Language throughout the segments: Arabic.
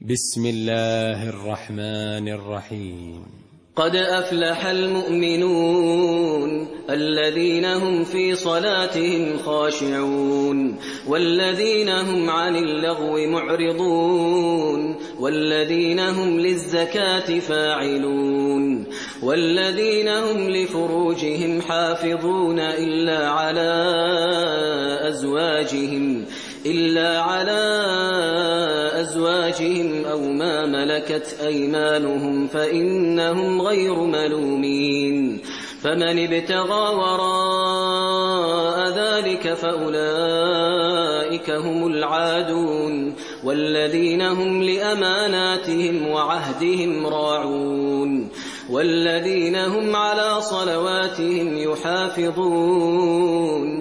بسم الله الرحمن الرحيم. قد أفلح المؤمنون الذين هم في صلاتهم خاشعون والذين هم عن اللغو معرضون والذين هم للزكاة فاعلون والذين هم لفروجهم حافظون إلا على أزواجهم أو ما ملكت أيمانهم فإنهم غير ملومين. فمن ابتغى وراء ذلك فأولئك هم العادون والذين هم لأماناتهم وعهدهم راعون والذين هم على صلواتهم يحافظون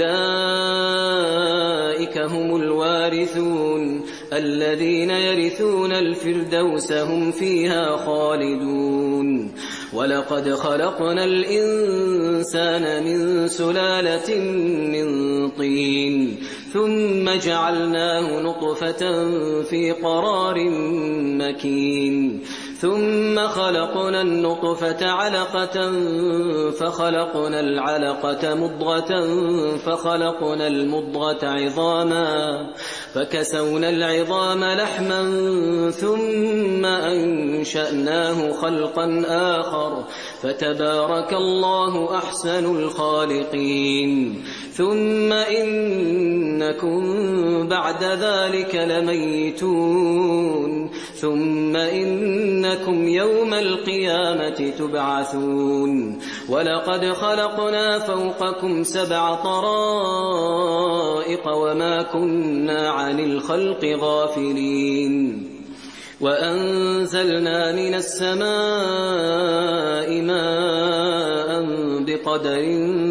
أولئك هم الوارثون الذين يرثون الفردوس هم فيها خالدون. ولقد خلقنا الإنسان من سلالة من طين ثم جعلناه نطفة في قرار مكين ثم خلقنا النطفة علقة فخلقنا العلقة مضغة فخلقنا المضغة عظاما فكسونا العظام لحما ثم أنشأناه خلقا آخر فتبارك الله أحسن الخالقين. ثم إنكم بعد ذلك لميتون ثم إنكم يوم القيامة تبعثون. ولقد خلقنا فوقكم 7 طرائق وما كنا عن الخلق غافلين. وأنزلنا من السماء ماء بقدر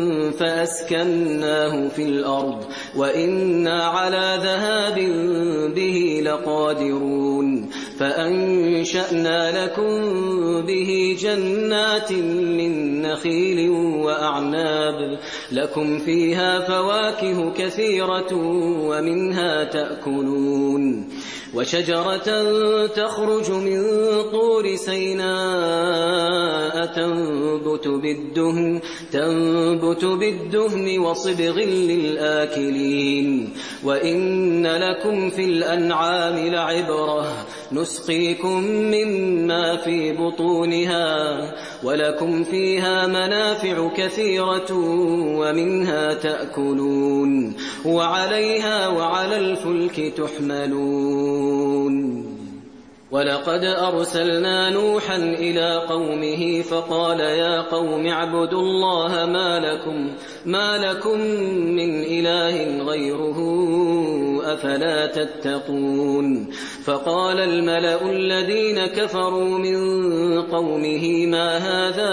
فأسكناه في الأرض وإنا على ذهاب به لقادرون. فأنشأنا لكم به جنات من نخيل وأعناب لكم فيها فواكه كثيرة ومنها تأكلون. وشجرة تخرج من طور سيناء تنبت بالدهن وصبغ للآكلين. وإن لكم في الأنعام لعبرة نسقيكم مما في بطونها ولكم فيها منافع كثيرة ومنها تأكلون وعليها وعلى الفلك تحملون. ولقد أرسلنا نوحا إلى قومه فقال يا قوم اعبدوا الله ما لكم من إله غيره أفلا تتقون. فقال الملأ الذين كفروا من قومه ما هذا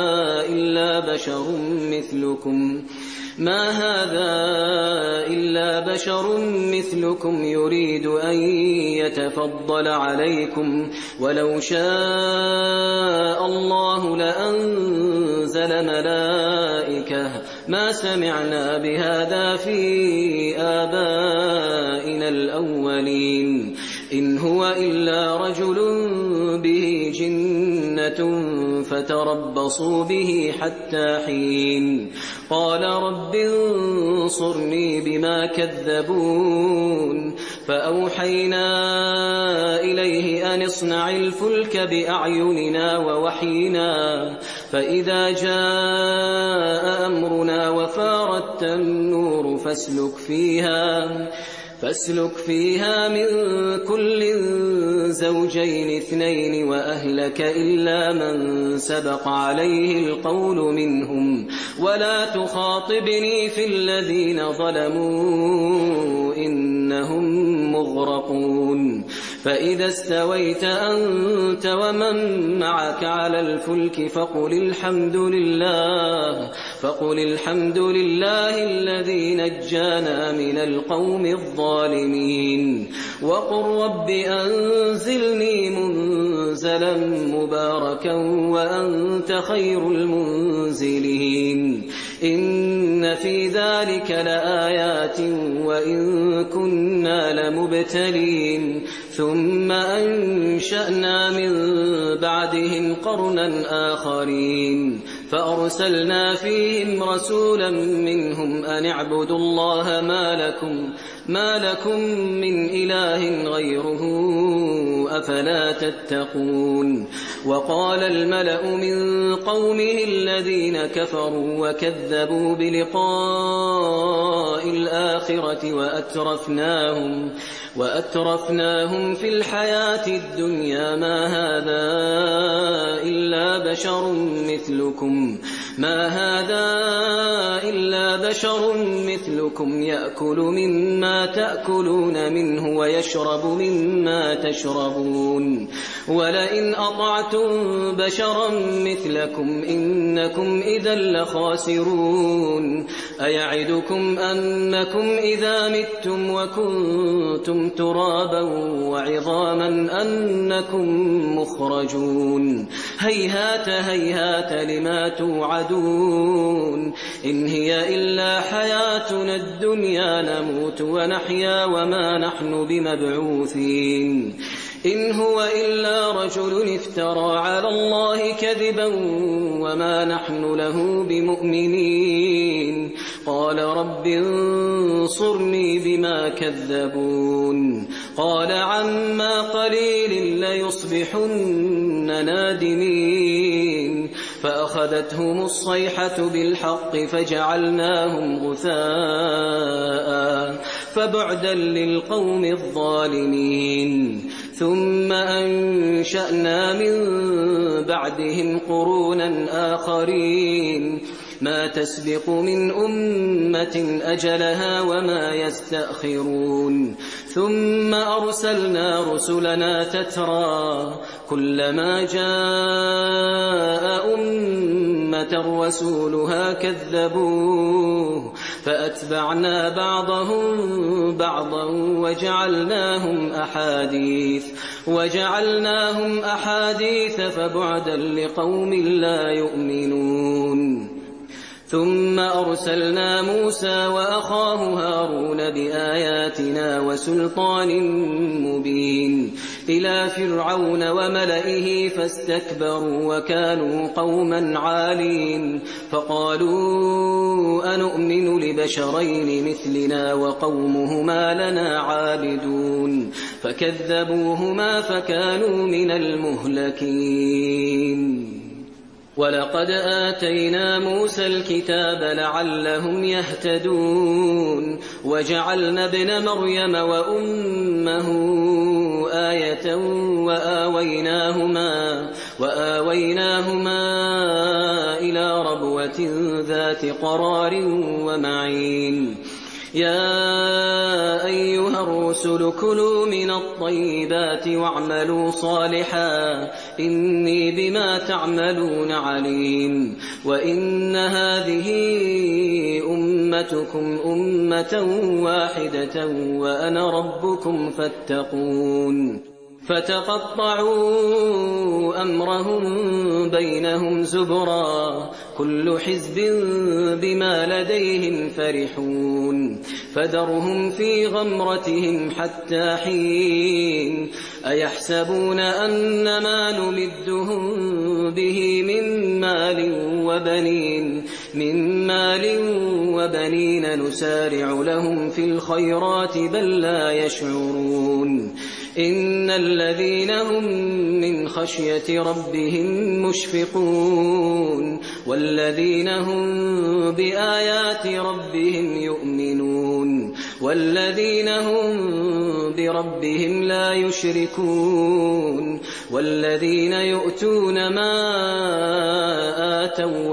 إلا بشر مثلكم يريد أن يتفضل عليكم ولو شاء الله لأنزل ملائكة ما سمعنا بهذا في آبائنا الأولين إن هو إلا رجل به جنة فتربصوا به حتى حين. قال رب انصرني بما كذبون. فأوحينا إليه أن اصنع الفلك بأعيننا ووحينا فإذا جاء أمرنا وفارت النور فاسلك فيها من كل زوجين 2 وأهلك إلا من سبق عليه القول منهم ولا تخاطبني في الذين ظلموا إنهم مغرقون. فإذا استويت أنت ومن معك على الفلك فقل الحمد لله الذي نجانا من القوم الظالمين. وقل رب أنزلني منزلا مباركا وأنت خير المنزلين. إن في ذلك لآيات وإن كنا لمبتلين ثم أنشأنا من بعدهم قرنا آخرين فأرسلنا فيهم رسولا منهم أن اعبدوا الله ما لكم من إله غيره أفلا تتقون وقال الملأ من قومه الذين كفروا وكذبوا بلقاء الآخرة وأترفناهم في الحياة الدنيا ما هذا إلا بشر مثلكم يأكل مما تأكلون منه ويشرب مما تشربون ولئن أطعتم بشرا مثلكم إنكم إذا لخاسرون أيعدكم أنكم إذا متم وكنتم ترابا وعظاما أنكم مخرجون هيهات هيهات لما توعدون إن هي إلا حياتنا الدنيا نموت ونحيا وما نحن بمبعوثين إن هو إلا رجل افترى على الله كذبا وما نحن له بمؤمنين قال رب انصرني بما كذبون قال عما قليل ليصبحن نادمين فأخذتهم الصيحة بالحق فجعلناهم غثاء فبعدا للقوم الظالمين ثم أنشأنا من بعدهم قرونا آخرين ما تسبق من أمة أجلها وما يستأخرون ثم أرسلنا رسلنا تترى كلما جاء أمة رسولها كذبوه فأتبعنا بعضهم بعضا وجعلناهم أحاديث فبعدا لقوم لا يؤمنون ثم أرسلنا موسى وأخاه هارون بآياتنا وسلطان مبين إلى فرعون وملئه فاستكبروا وكانوا قوما عالين فقالوا أنؤمن لبشرين مثلنا وقومهما لنا عابدون فكذبوهما فكانوا من المهلكين ولقد آتينا موسى الكتاب لعلهم يهتدون وجعلنا ابن مريم وأمه آية وآويناهما إلى ربوة ذات قرار ومعين يا أيها الرسل كلوا من الطيبات واعملوا صالحا إني بما تعملون عليم وإن هذه أمتكم أمة واحدة وأنا ربكم فاتقون فتقطعوا أمرهم بينهم زبرا كل حزب بما لديهم فرحون فذرهم في غمرتهم حتى حين أيحسبون أن ما نمدهم به من مال وبنين نسارع لهم في الخيرات بل لا يشعرون إن الذين هم من خشية ربهم مشفقون والذين هم بآيات ربهم يؤمنون والذين هم بربهم لا يشركون والذين يؤتون ما آتوا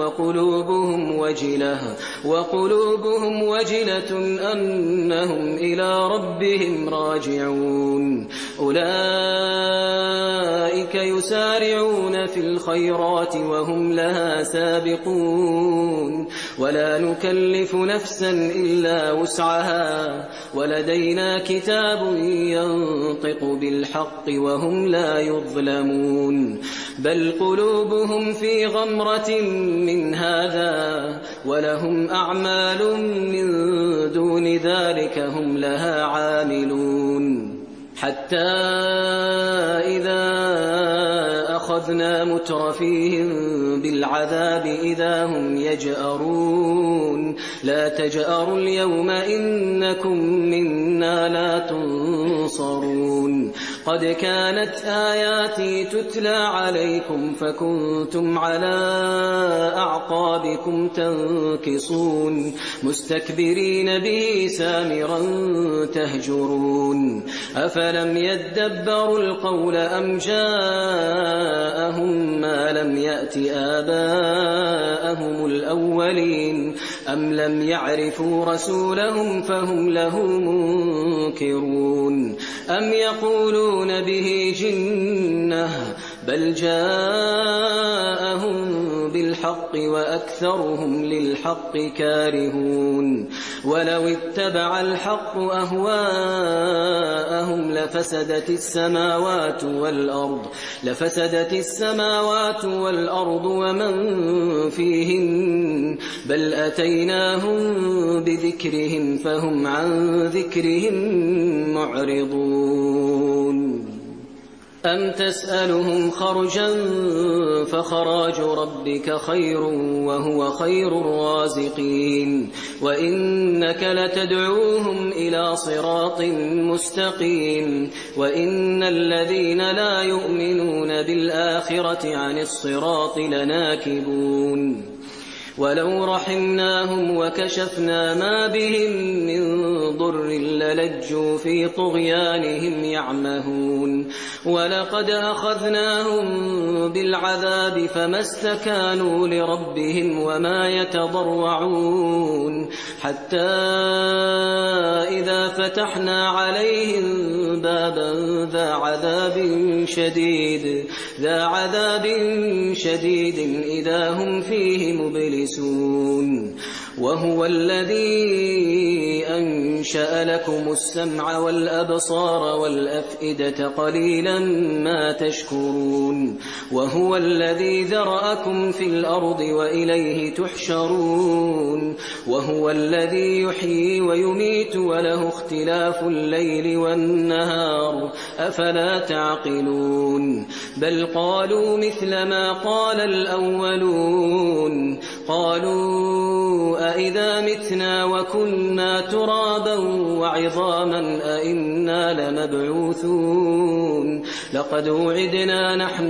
وقلوبهم وجلة أنهم إلى ربهم راجعون أولئك أولئك يسارعون في الخيرات وهم لها سابقون ولا نكلف نفسا إلا وسعها ولدينا كتاب ينطق بالحق وهم لا يظلمون بل قلوبهم في غمرة من هذا ولهم أعمال من دون ذلك هم لها عاملون حتى إذا أخذنا مترفيهم بالعذاب إذا هم يجأرون لا تجأروا اليوم إنكم منا لا تنصرون قد كانت آياتي تتلى عليكم فكنتم على أعقابكم تنكصون مستكبرين به سامرا تهجرون أفلم يدبروا القول أم جاءهم ما لم يأت آباءهم الأولين أم لم يعرفوا رسولهم فهم له منكرون أم يقولون به جنة بل جاءهم بالحق وأكثرهم للحق كارهون ولو اتبع الحق أهواءهم لفسدت السماوات والأرض ومن فيهن بل أتيناهم بذكرهم فهم عن ذكرهم معرضون أم تسألهم خرجا فخراج ربك خير وهو خير الرازقين وإنك لتدعوهم إلى صراط مستقيم وإن الذين لا يؤمنون بالآخرة عن الصراط لناكبون ولو رحمناهم وكشفنا ما بهم من ضر للجوا في طغيانهم يعمهون ولقد أخذناهم بالعذاب فما استكانوا لربهم وما يتضرعون حتى إذا فتحنا عليهم بابا ذا عذاب شديد إذا هم فيه مبلسون وهو الذي أنشأ لكم السمع والأبصار والأفئدة قليلا ما تشكرون وهو الذي ذرأكم في الأرض وإليه تحشرون وهو الذي يحيي ويميت وله اختلاف الليل والنهار أفلا تعقلون بل قالوا مثل ما قال الأولون قالوا أئذا متنا وكنا ترابا وعظاما أئنا لمبعوثون لقد وعدنا نحن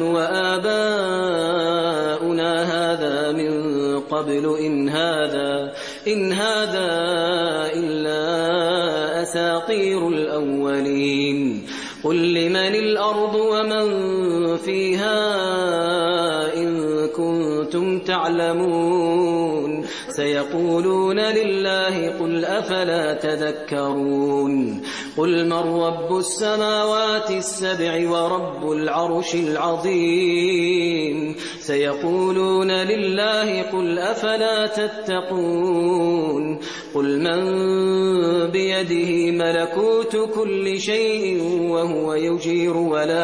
وآباؤنا هذا من قبل إن هذا إلا أساطير الأولين قل لمن الأرض ومن فيها إن كنتم تعلمون سيقولون لله قل أفلا تذكرون قل من رب السماوات السبع ورب العرش العظيم سيقولون لله قل أفلا تتقون قل من بيده ملكوت كل شيء وهو يجير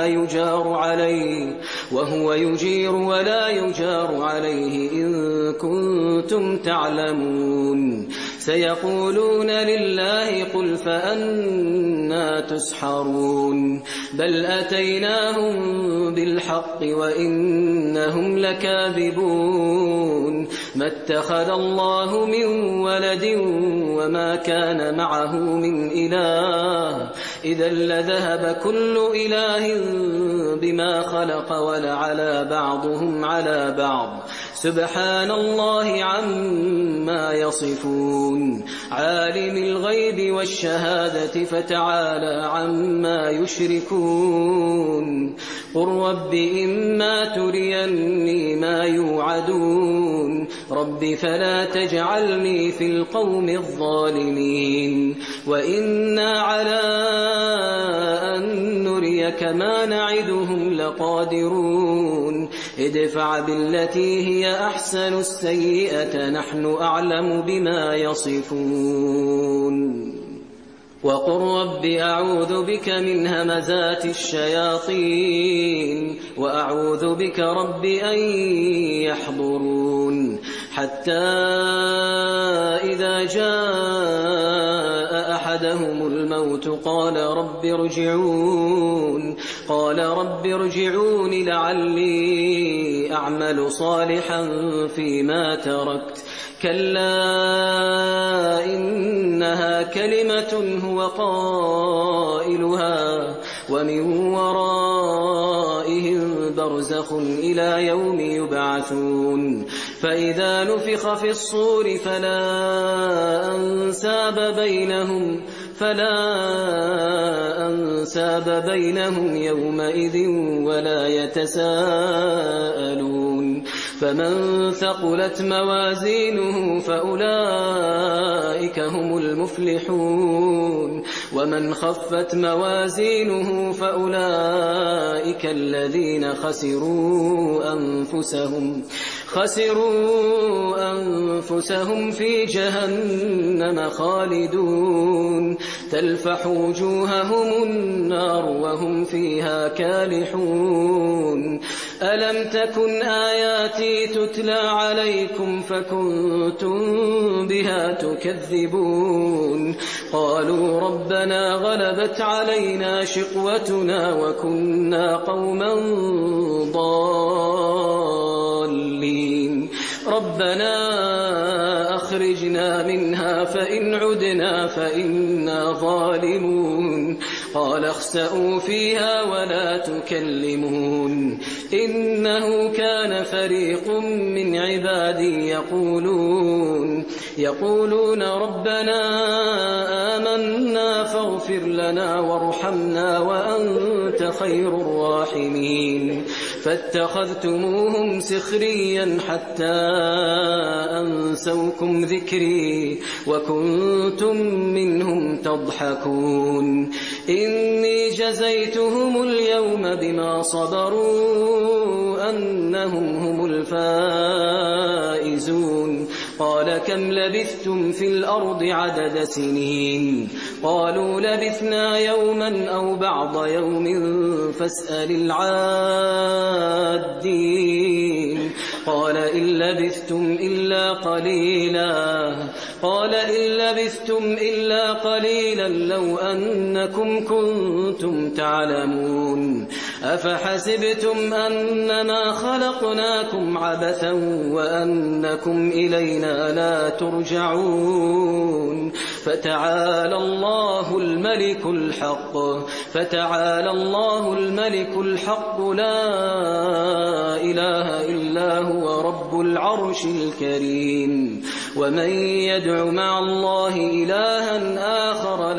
ولا يجار عليه إن كنتم تعلمون سيقولون لله قل فأنا تسحرون بل أتيناهم بالحق وإنهم لكاذبون ما اتخذ الله من ولد وما كان معه من إله إذا لذهب كل إله بما خلق ولعلى بعضهم على بعض سبحان الله عما يصفون عالم الغيب والشهادة فتعالى عما يشركون قل رب إما تريني ما يوعدون رب فلا تجعلني في القوم الظالمين وإنا على أن نريك لك ما نعدهم لقادرون ادفع بالتي هي أحسن السيئة نحن أعلم بما يصفون وقل رب أعوذ بك من همزات الشياطين وأعوذ بك رب أن يحضرون حتى إذا جاء أحدهم الموت قال رب ارجعون لعلي أعمل صالحا فيما تركت كلا إنها كلمة هو قائلها ومن ورائهم برزخ إلى يوم يبعثون فإذا نفخ في الصور فلا أنساب بينهم يومئذ ولا يتساءلون فمن ثقلت موازينه فأولئك هم المفلحون ومن خفت موازينه فأولئك الذين خسروا أنفسهم في جهنم خالدون تلفح وجوههم النار وهم فيها كالحون ألم تكن آياتي تتلى عليكم فكنتم بها تكذبون قالوا ربنا غلبت علينا شقوتنا وكنا قوما ضالين ربنا أخرجنا منها فإن عدنا فإنا ظالمون قال اخسئوا فيها ولا تكلمون إنه كان فريق من عبادي يقولون ربنا آمنا فاغفر لنا وارحمنا وأنت خير الراحمين فاتخذتموهم سخريا حتى أنسوكم ذكري وكنتم منهم تضحكون إني جزيتهم اليوم بما صبروا أنهم هم الفائزون قال كم لبثتم في الأرض عدد سنين قالوا لبثنا يوما أو بعض يوم فاسأل العادين قال إن لبثتم إلا قليلا لو أنكم كنتم تعلمون أفحسبتم أنما خلقناكم عبثا وأنكم إلينا لا ترجعون فتعالى الله الملك الحق لا إله إلا هو رب العرش الكريم ومن يدع مع الله إلها آخر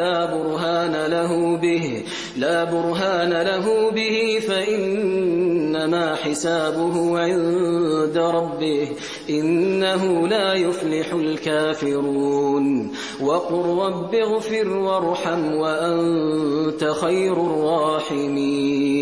لا برهان له به فإنما حسابه عند ربه إنه لا يفلح الكافرون وقل رب اغفر وارحم وأنت خير الراحمين